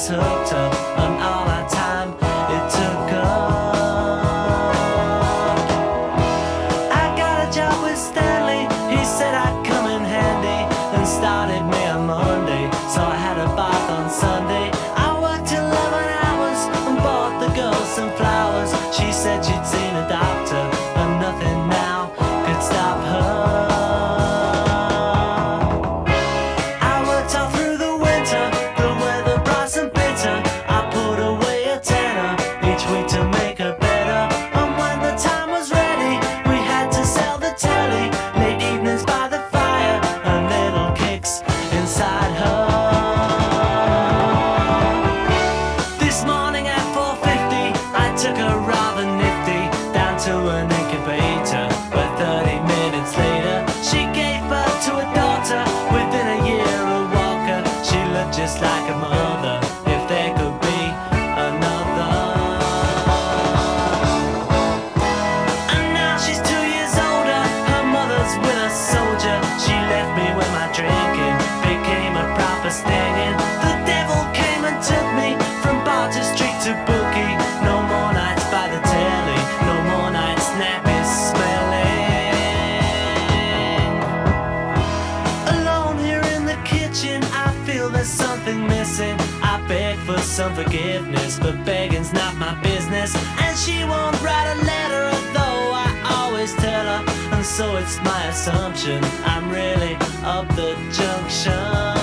was hooked up, and all that time it took up. I got a job with Stanley, he said I'd come in handy, and started me on Monday, so I had a bath on Sunday. I worked 11 hours and bought the girl some flowers. She said she'd seen a doctor and nothing now could stop her. I worked all through the winter, the weather bright and bitter. I put away a tenner each week to make her better. And when the time was ready, we had to sell the telly. Late evenings by the fire and little kicks inside her. This morning at 4:50, I took her rather nifty down to an incubator, where 30 minutes later she gave birth to a daughter. Within a year a walker, she looked just like a mother, if there could be another. And now she's 2 years older, her mother's with a soldier. She left me when my drinking became a proper stinging. The devil came and took me from bar to street to bookie. No more nights by the telly, no more nights nappy smelling. Alone here in the kitchen, I feel there's something missing. I beg for some forgiveness, but begging's not my business. And she won't write a letter, although I always tell her. And so it's my assumption I'm really up the junction.